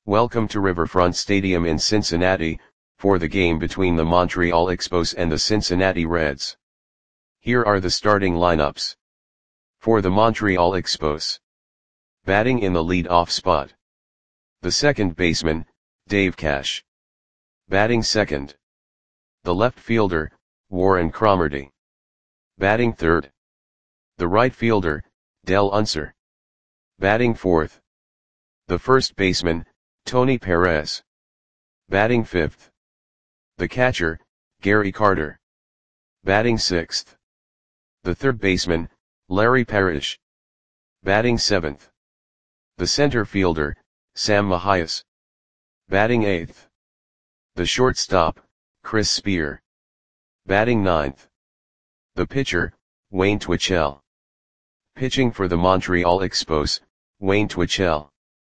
Welcome to Riverfront Stadium in Cincinnati, for the game between the Montreal Expos and the Cincinnati Reds. Here are the starting lineups. For the Montreal Expos. Batting in the lead-off spot. The second baseman, Dave Cash. Batting second. The left fielder, Warren Cromartie. Batting third. The right fielder, Dell Unser. Batting fourth. The first baseman, Tony Perez. Batting fifth. The catcher, Gary Carter. Batting sixth. The third baseman, Larry Parrish. Batting seventh. The center fielder, Sam Mahias. Batting eighth. The shortstop, Chris Spear. Batting ninth. The pitcher, Wayne Twitchell. Pitching for the Montreal Expos, Wayne Twitchell.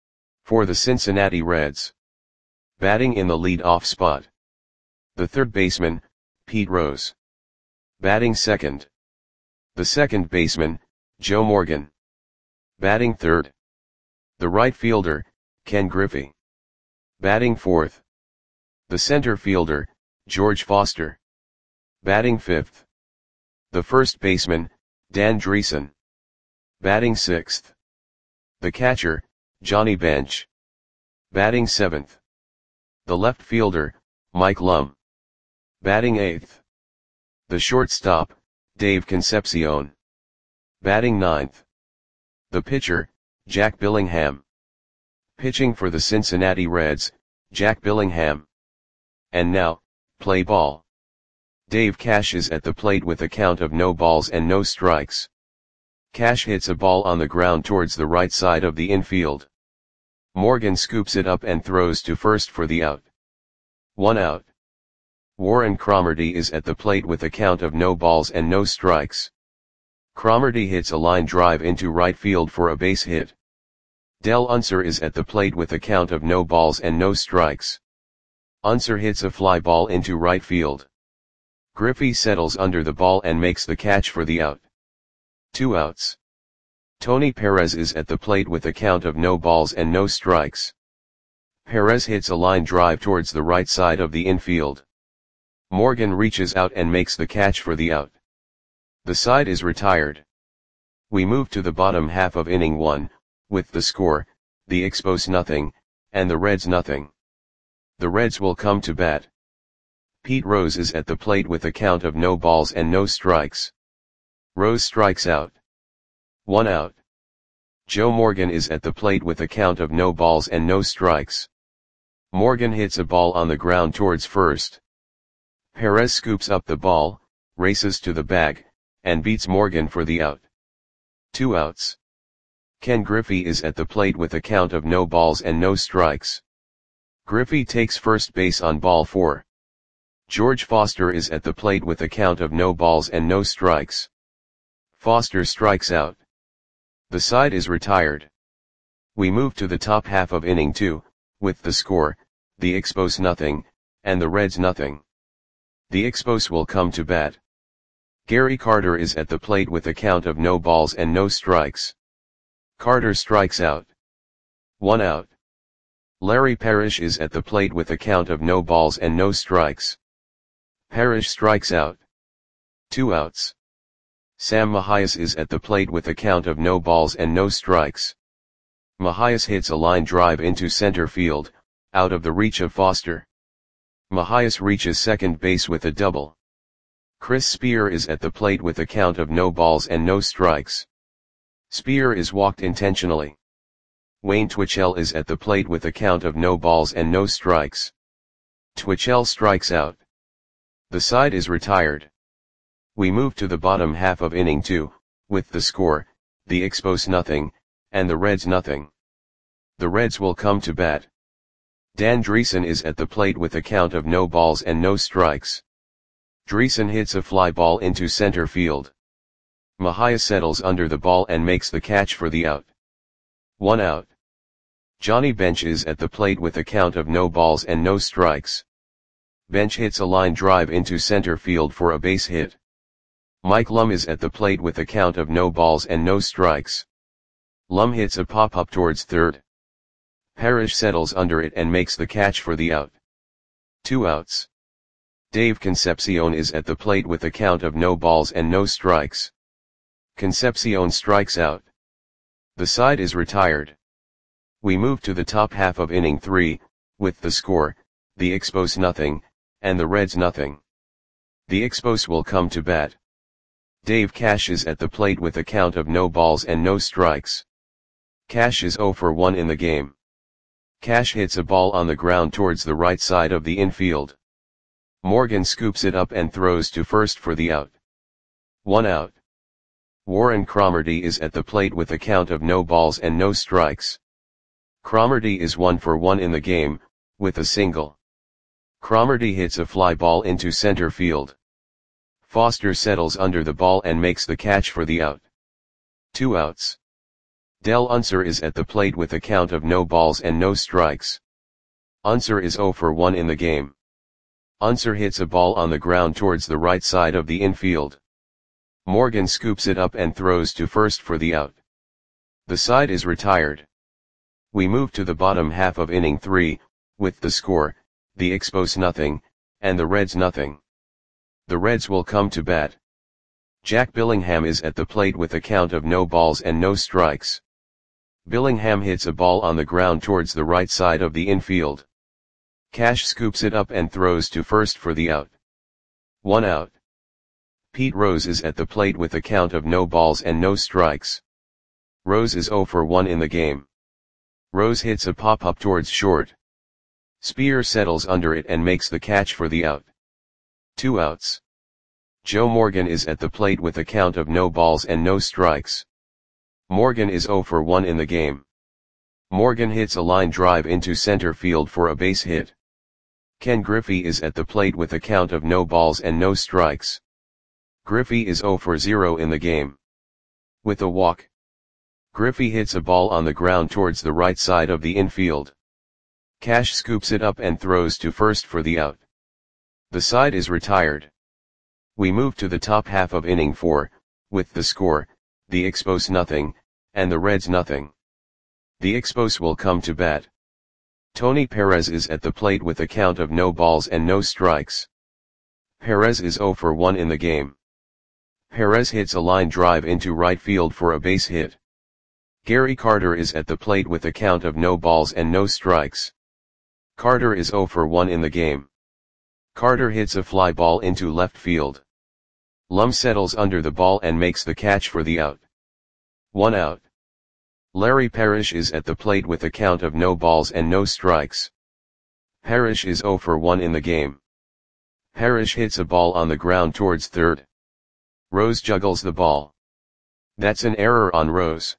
For the Cincinnati Reds. Batting in the lead-off spot. The third baseman, Pete Rose. Batting second. The second baseman, Joe Morgan. Batting third. The right fielder, Ken Griffey. Batting fourth. The center fielder, George Foster. Batting fifth. The first baseman, Dan Dreesen. Batting sixth. The catcher, Johnny Bench. Batting seventh. The left fielder, Mike Lum. Batting eighth. The shortstop, Dave Concepcion. Batting ninth. The pitcher, Jack Billingham. Pitching for the Cincinnati Reds, Jack Billingham. And now, play ball. Dave Cash is at the plate with a count of no balls and no strikes. Cash hits a ball on the ground towards the right side of the infield. Morgan scoops it up and throws to first for the out. 1 out. Warren Cromartie is at the plate with a count of no balls and no strikes. Cromartie hits a line drive into right field for a base hit. Dell Unser is at the plate with a count of no balls and no strikes. Unser hits a fly ball into right field. Griffey settles under the ball and makes the catch for the out. 2 outs. Tony Perez is at the plate with a count of no balls and no strikes. Perez hits a line drive towards the right side of the infield. Morgan reaches out and makes the catch for the out. The side is retired. We move to the bottom half of inning 1, with the score, the Expos nothing, and the Reds nothing. The Reds will come to bat. Pete Rose is at the plate with a count of no balls and no strikes. Rose strikes out. 1 out. Joe Morgan is at the plate with a count of no balls and no strikes. Morgan hits a ball on the ground towards first. Perez scoops up the ball, races to the bag, and beats Morgan for the out. 2 outs. Ken Griffey is at the plate with a count of no balls and no strikes. Griffey takes first base on ball 4. George Foster is at the plate with a count of no balls and no strikes. Foster strikes out. The side is retired. We move to the top half of inning 2, with the score, the Expos nothing, and the Reds nothing. The Expos will come to bat. Gary Carter is at the plate with a count of no balls and no strikes. Carter strikes out. 1 out. Larry Parrish is at the plate with a count of no balls and no strikes. Parrish strikes out. 2 outs. Sam Mahias is at the plate with a count of no balls and no strikes. Mahias hits a line drive into center field, out of the reach of Foster. Mahias reaches second base with a double. Chris Spear is at the plate with a count of no balls and no strikes. Spear is walked intentionally. Wayne Twitchell is at the plate with a count of no balls and no strikes. Twitchell strikes out. The side is retired. We move to the bottom half of inning 2, with the score, the Expos nothing, and the Reds nothing. The Reds will come to bat. Dan Dreesen is at the plate with a count of no balls and no strikes. Dreesen hits a fly ball into center field. Mahias settles under the ball and makes the catch for the out. 1 out. Johnny Bench is at the plate with a count of no balls and no strikes. Bench hits a line drive into center field for a base hit. Mike Lum is at the plate with a count of no balls and no strikes. Lum hits a pop-up towards third. Parrish settles under it and makes the catch for the out. 2 outs. Dave Concepcion is at the plate with a count of no balls and no strikes. Concepcion strikes out. The side is retired. We move to the top half of inning 3, with the score, the Expos nothing, and the Reds nothing. The Expos will come to bat. Dave Cash is at the plate with a count of no balls and no strikes. Cash is 0 for 1 in the game. Cash hits a ball on the ground towards the right side of the infield. Morgan scoops it up and throws to first for the out. 1 out. Warren Cromartie is at the plate with a count of no balls and no strikes. Cromartie is 1 for 1 in the game, with a single. Cromartie hits a fly ball into center field. Foster settles under the ball and makes the catch for the out. 2 outs. Del Unser is at the plate with a count of no balls and no strikes. Unser is 0 for 1 in the game. Unser hits a ball on the ground towards the right side of the infield. Morgan scoops it up and throws to first for the out. The side is retired. We move to the bottom half of inning 3, with the score, the Expos nothing, and the Reds nothing. The Reds will come to bat. Jack Billingham is at the plate with a count of no balls and no strikes. Billingham hits a ball on the ground towards the right side of the infield. Cash scoops it up and throws to first for the out. 1 out. Pete Rose is at the plate with a count of no balls and no strikes. Rose is 0 for 1 in the game. Rose hits a pop-up towards short. Spear settles under it and makes the catch for the out. 2 outs. Joe Morgan is at the plate with a count of no balls and no strikes. Morgan is 0 for 1 in the game. Morgan hits a line drive into center field for a base hit. Ken Griffey is at the plate with a count of no balls and no strikes. Griffey is 0 for 0 in the game. With a walk. Griffey hits a ball on the ground towards the right side of the infield. Cash scoops it up and throws to first for the out. The side is retired. We move to the top half of inning 4, with the score, the Expos nothing, and the Reds nothing. The Expos will come to bat. Tony Perez is at the plate with a count of no balls and no strikes. Perez is 0 for 1 in the game. Perez hits a line drive into right field for a base hit. Gary Carter is at the plate with a count of no balls and no strikes. Carter is 0 for 1 in the game. Carter hits a fly ball into left field. Lum settles under the ball and makes the catch for the out. 1 out. Larry Parrish is at the plate with a count of no balls and no strikes. Parrish is 0 for 1 in the game. Parrish hits a ball on the ground towards third. Rose juggles the ball. That's an error on Rose.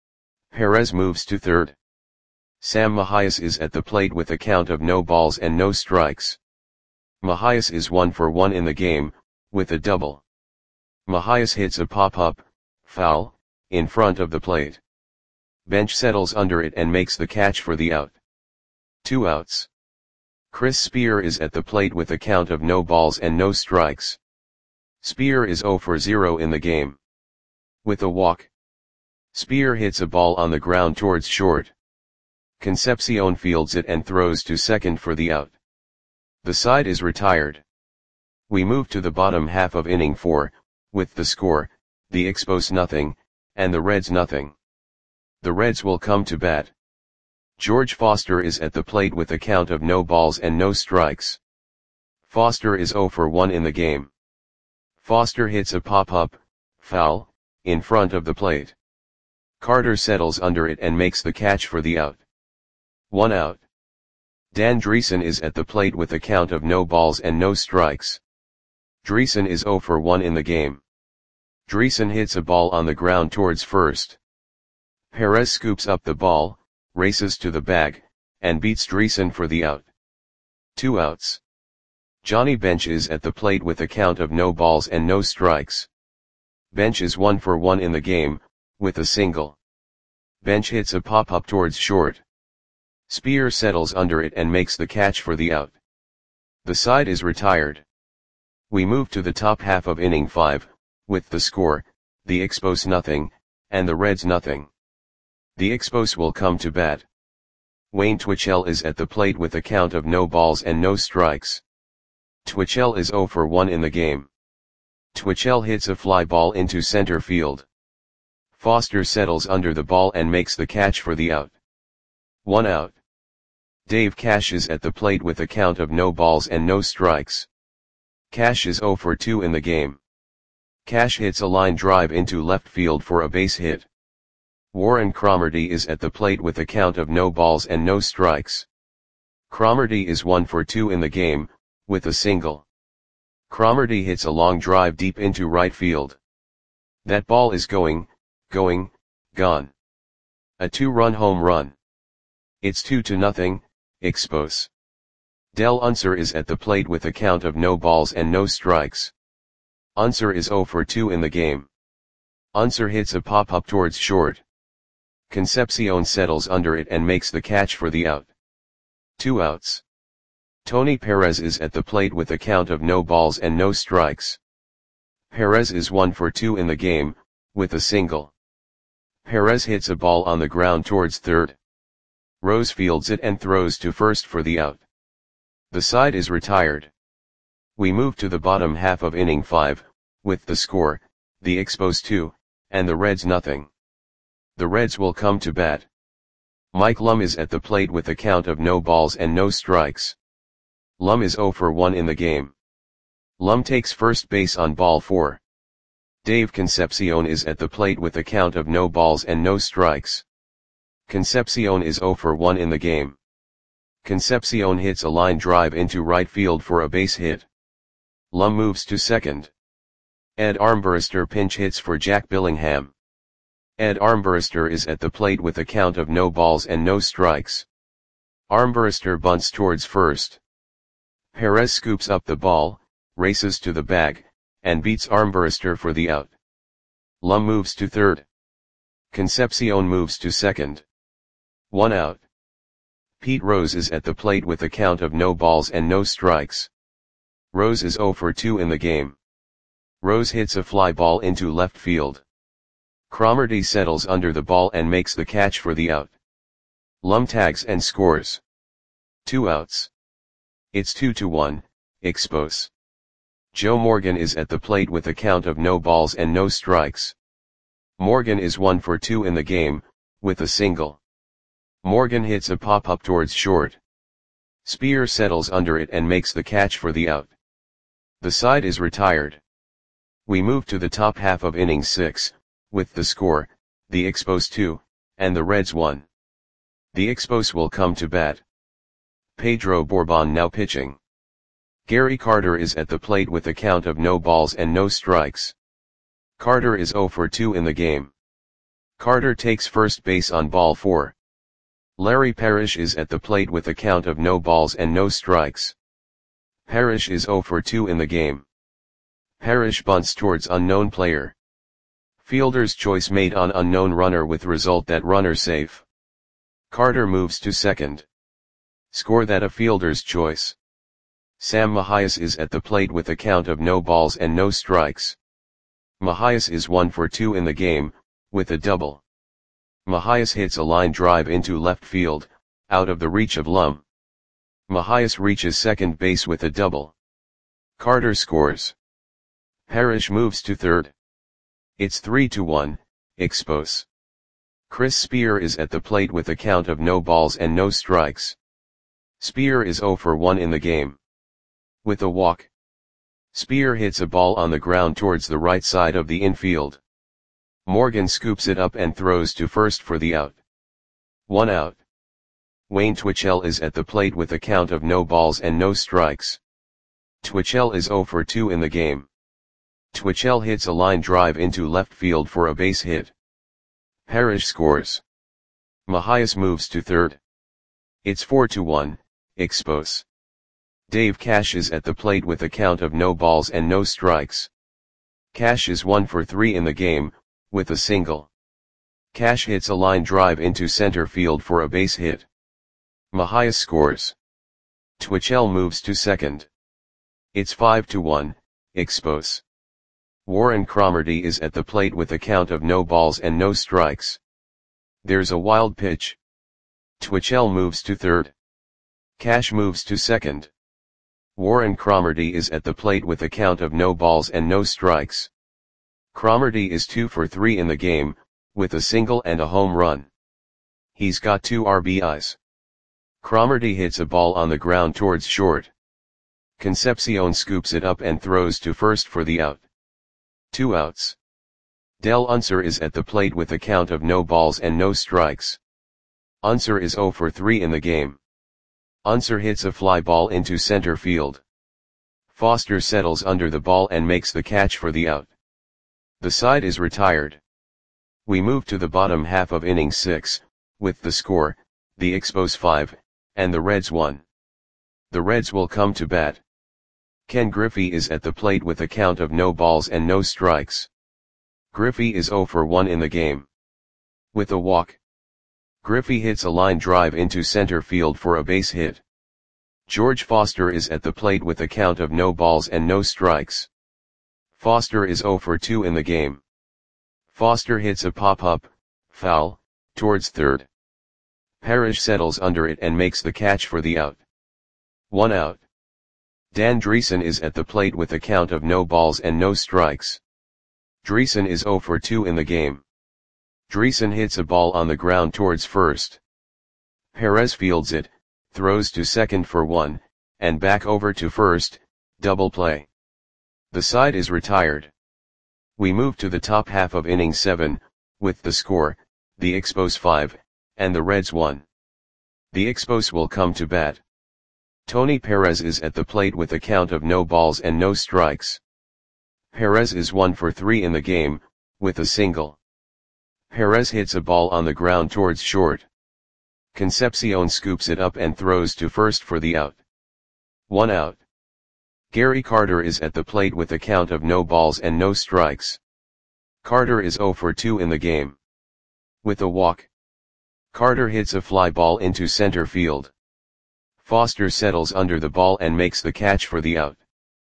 Perez moves to third. Sam Mahias is at the plate with a count of no balls and no strikes. Mahias is 1 for 1 in the game, with a double. Mahias hits a pop-up, foul, in front of the plate. Bench settles under it and makes the catch for the out. 2 outs. Chris Spear is at the plate with a count of no balls and no strikes. Spear is 0 for 0 in the game. With a walk. Spear hits a ball on the ground towards short. Concepcion fields it and throws to second for the out. The side is retired. We move to the bottom half of inning 4, with the score, the Expos nothing, and the Reds nothing. The Reds will come to bat. George Foster is at the plate with a count of no balls and no strikes. Foster is 0 for 1 in the game. Foster hits a pop-up, foul, in front of the plate. Carter settles under it and makes the catch for the out. 1 out. Dan Dreesen is at the plate with a count of no balls and no strikes. Dreesen is 0 for 1 in the game. Dreesen hits a ball on the ground towards first. Perez scoops up the ball, races to the bag, and beats Dreesen for the out. 2 outs. Johnny Bench is at the plate with a count of no balls and no strikes. Bench is 1 for 1 in the game, with a single. Bench hits a pop-up towards short. Spear settles under it and makes the catch for the out. The side is retired. We move to the top half of inning 5, with the score, the Expos nothing, and the Reds nothing. The Expos will come to bat. Wayne Twitchell is at the plate with a count of no balls and no strikes. Twitchell is 0 for 1 in the game. Twitchell hits a fly ball into center field. Foster settles under the ball and makes the catch for the out. 1 out. Dave Cash is at the plate with a count of no balls and no strikes. Cash is 0 for 2 in the game. Cash hits a line drive into left field for a base hit. Warren Cromartie is at the plate with a count of no balls and no strikes. Cromartie is 1 for 2 in the game, with a single. Cromartie hits a long drive deep into right field. That ball is gone. A 2-run home run. It's 2-0, Expos. Del Unser is at the plate with a count of no balls and no strikes. Unser is 0 for 2 in the game. Unser hits a pop-up towards short. Concepcion settles under it and makes the catch for the out. 2 outs. Tony Perez is at the plate with a count of no balls and no strikes. Perez is 1 for 2 in the game, with a single. Perez hits a ball on the ground towards third. Rose fields it and throws to first for the out. The side is retired. We move to the bottom half of inning 5, with the score, the Expos 2, and the Reds nothing. The Reds will come to bat. Mike Lum is at the plate with a count of no balls and no strikes. Lum is 0 for 1 in the game. Lum takes first base on ball 4. Dave Concepcion is at the plate with a count of no balls and no strikes. Concepcion is 0 for 1 in the game. Concepcion hits a line drive into right field for a base hit. Lum moves to second. Ed Armbruster pinch hits for Jack Billingham. Ed Armbruster is at the plate with a count of no balls and no strikes. Armbruster bunts towards first. Perez scoops up the ball, races to the bag, and beats Armbruster for the out. Lum moves to third. Concepcion moves to second. 1 out. Pete Rose is at the plate with a count of no balls and no strikes. Rose is 0 for 2 in the game. Rose hits a fly ball into left field. Cromartie settles under the ball and makes the catch for the out. Lum tags and scores. 2 outs. It's 2-1, Expos. Joe Morgan is at the plate with a count of no balls and no strikes. Morgan is 1 for 2 in the game, with a single. Morgan hits a pop-up towards short. Spear settles under it and makes the catch for the out. The side is retired. We move to the top half of inning 6, with the score, the Expos 2, and the Reds 1. The Expos will come to bat. Pedro Bourbon now pitching. Gary Carter is at the plate with a count of no balls and no strikes. Carter is 0 for 2 in the game. Carter takes first base on ball 4. Larry Parrish is at the plate with a count of no balls and no strikes. Parrish is 0 for 2 in the game. Parrish bunts towards unknown player. Fielder's choice made on unknown runner with result that runner safe. Carter moves to second. Score that a fielder's choice. Sam Mahias is at the plate with a count of no balls and no strikes. Mahias is 1 for 2 in the game, with a double. Mahias hits a line drive into left field, out of the reach of Lum. Mahias reaches second base with a double. Carter scores. Parrish moves to third. It's 3-1, Expos. Chris Spear is at the plate with a count of no balls and no strikes. Spear is 0 for 1 in the game. With a walk. Spear hits a ball on the ground towards the right side of the infield. Morgan scoops it up and throws to first for the out. 1 out. Wayne Twitchell is at the plate with a count of no balls and no strikes. Twitchell is 0 for 2 in the game. Twitchell hits a line drive into left field for a base hit. Parrish scores. Mahias moves to third. It's 4-1, Expos. Dave Cash is at the plate with a count of no balls and no strikes. Cash is 1 for 3 in the game, with a single. Cash hits a line drive into center field for a base hit. Mahias scores. Twitchell moves to second. It's 5-1, Expos. Warren Cromartie is at the plate with a count of no balls and no strikes. There's a wild pitch. Twitchell moves to third. Cash moves to second. Warren Cromartie is at the plate with a count of no balls and no strikes. Cromartie is 2 for 3 in the game, with a single and a home run. He's got 2 RBIs. Cromartie hits a ball on the ground towards short. Concepcion scoops it up and throws to first for the out. 2 outs. Del Unser is at the plate with a count of no balls and no strikes. Unser is 0 for 3 in the game. Unser hits a fly ball into center field. Foster settles under the ball and makes the catch for the out. The side is retired. We move to the bottom half of inning 6, with the score, the Expos 5, and the Reds 1. The Reds will come to bat. Ken Griffey is at the plate with a count of no balls and no strikes. Griffey is 0 for 1 in the game. With a walk, Griffey hits a line drive into center field for a base hit. George Foster is at the plate with a count of no balls and no strikes. Foster is 0 for 2 in the game. Foster hits a pop-up, foul, towards third. Parrish settles under it and makes the catch for the out. 1 out. Dan Dreesen is at the plate with a count of no balls and no strikes. Dreesen is 0 for 2 in the game. Dreesen hits a ball on the ground towards first. Perez fields it, throws to second for 1, and back over to first, double play. The side is retired. We move to the top half of inning 7, with the score, the Expos 5, and the Reds 1. The Expos will come to bat. Tony Perez is at the plate with a count of no balls and no strikes. Perez is 1 for 3 in the game, with a single. Perez hits a ball on the ground towards short. Concepcion scoops it up and throws to first for the out. 1 out. Gary Carter is at the plate with a count of no balls and no strikes. Carter is 0 for 2 in the game. With a walk, Carter hits a fly ball into center field. Foster settles under the ball and makes the catch for the out.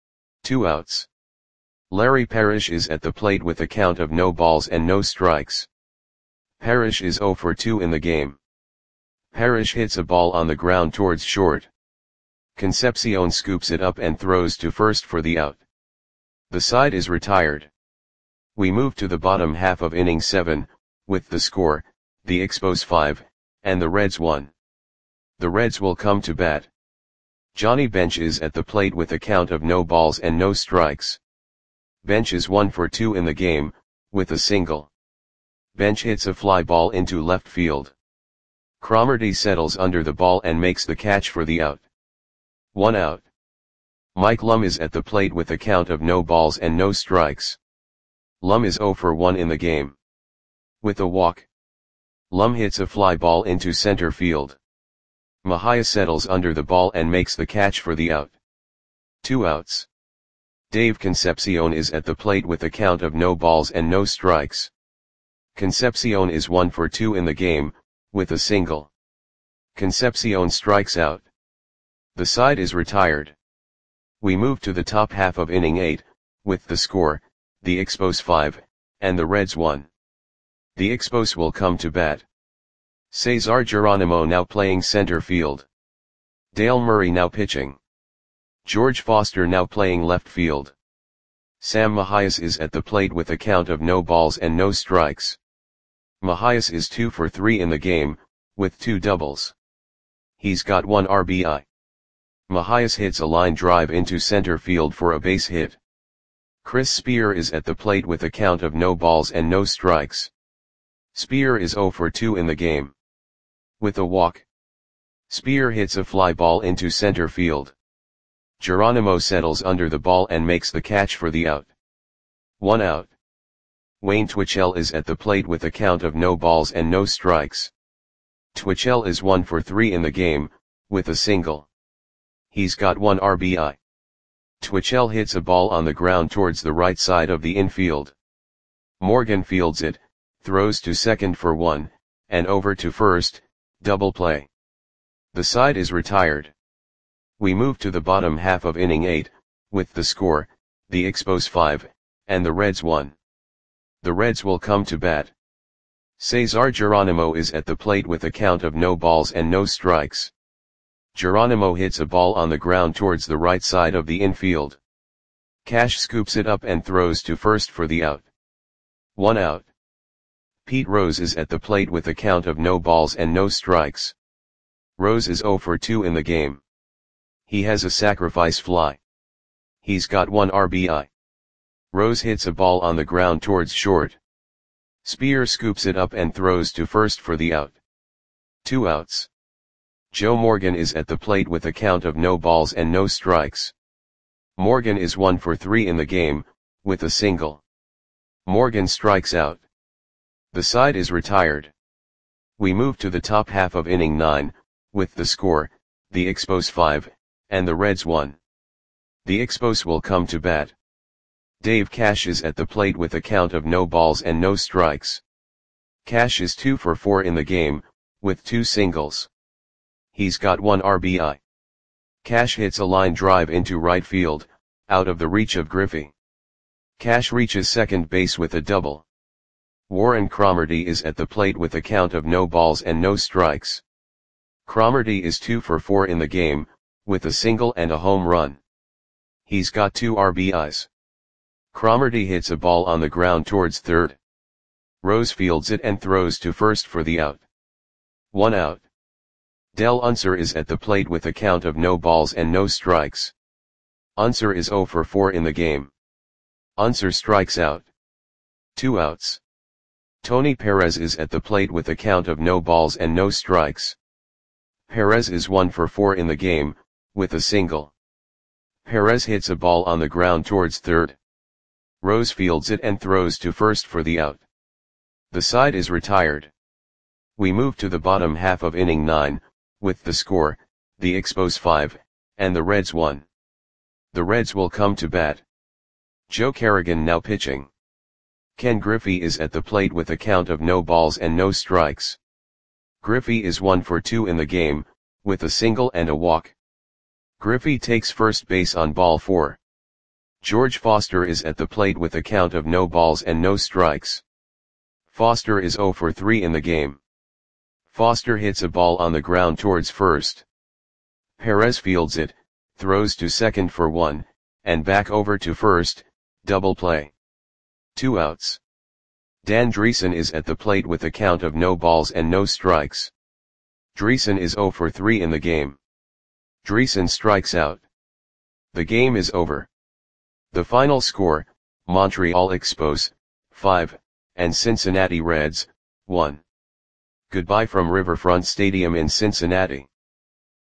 2 outs. Larry Parrish is at the plate with a count of no balls and no strikes. Parrish is 0 for 2 in the game. Parrish hits a ball on the ground towards short. Concepcion scoops it up and throws to first for the out. The side is retired. We move to the bottom half of inning 7, with the score, the Expos 5, and the Reds 1. The Reds will come to bat. Johnny Bench is at the plate with a count of no balls and no strikes. Bench is 1 for 2 in the game, with a single. Bench hits a fly ball into left field. Cromartie settles under the ball and makes the catch for the out. 1 out. Mike Lum is at the plate with a count of no balls and no strikes. Lum is 0 for 1 in the game. With a walk, Lum hits a fly ball into center field. Mejia settles under the ball and makes the catch for the out. 2 outs. Dave Concepcion is at the plate with a count of no balls and no strikes. Concepcion is 1 for 2 in the game, with a single. Concepcion strikes out. The side is retired. We move to the top half of inning 8, with the score, the Expos 5, and the Reds 1. The Expos will come to bat. Cesar Geronimo now playing center field. Dale Murray now pitching. George Foster now playing left field. Sam Mejias is at the plate with a count of no balls and no strikes. Mejias is 2 for 3 in the game, with 2 doubles. He's got 1 RBI. Mejias hits a line drive into center field for a base hit. Chris Spear is at the plate with a count of no balls and no strikes. Spear is 0 for 2 in the game. With a walk, Spear hits a fly ball into center field. Geronimo settles under the ball and makes the catch for the out. 1 out. Wayne Twitchell is at the plate with a count of no balls and no strikes. Twitchell is 1 for 3 in the game, with a single. He's got 1 RBI. Twitchell hits a ball on the ground towards the right side of the infield. Morgan fields it, throws to second for 1, and over to first, double play. The side is retired. We move to the bottom half of inning 8, with the score, the Expos 5, and the Reds 1. The Reds will come to bat. Cesar Geronimo is at the plate with a count of no balls and no strikes. Geronimo hits a ball on the ground towards the right side of the infield. Cash scoops it up and throws to first for the out. 1 out. Pete Rose is at the plate with a count of no balls and no strikes. Rose is 0 for 2 in the game. He has a sacrifice fly. He's got 1 RBI. Rose hits a ball on the ground towards short. Spear scoops it up and throws to first for the out. 2 outs. Joe Morgan is at the plate with a count of no balls and no strikes. Morgan is 1 for 3 in the game, with a single. Morgan strikes out. The side is retired. We move to the top half of inning 9, with the score, the Expos 5, and the Reds 1. The Expos will come to bat. Dave Cash is at the plate with a count of no balls and no strikes. Cash is 2 for 4 in the game, with 2 singles. He's got 1 RBI. Cash hits a line drive into right field, out of the reach of Griffey. Cash reaches second base with a double. Warren Cromartie is at the plate with a count of no balls and no strikes. Cromartie is 2 for 4 in the game, with a single and a home run. He's got 2 RBIs. Cromartie hits a ball on the ground towards third. Rose fields it and throws to first for the out. 1 out. Del Unser is at the plate with a count of no balls and no strikes. Unser is 0 for 4 in the game. Unser strikes out. 2 outs. Tony Perez is at the plate with a count of no balls and no strikes. Perez is 1 for 4 in the game, with a single. Perez hits a ball on the ground towards third. Rose fields it and throws to first for the out. The side is retired. We move to the bottom half of inning 9, with the score, the Expos 5, and the Reds 1. The Reds will come to bat. Joe Kerrigan now pitching. Ken Griffey is at the plate with a count of no balls and no strikes. Griffey is 1 for 2 in the game, with a single and a walk. Griffey takes first base on ball 4. George Foster is at the plate with a count of no balls and no strikes. Foster is 0 for 3 in the game. Foster hits a ball on the ground towards first. Perez fields it, throws to second for 1, and back over to first, double play. 2 outs. Dan Dreesen is at the plate with a count of no balls and no strikes. Dreesen is 0 for 3 in the game. Dreesen strikes out. The game is over. The final score, Montreal Expos, 5, and Cincinnati Reds, 1. Goodbye from Riverfront Stadium in Cincinnati.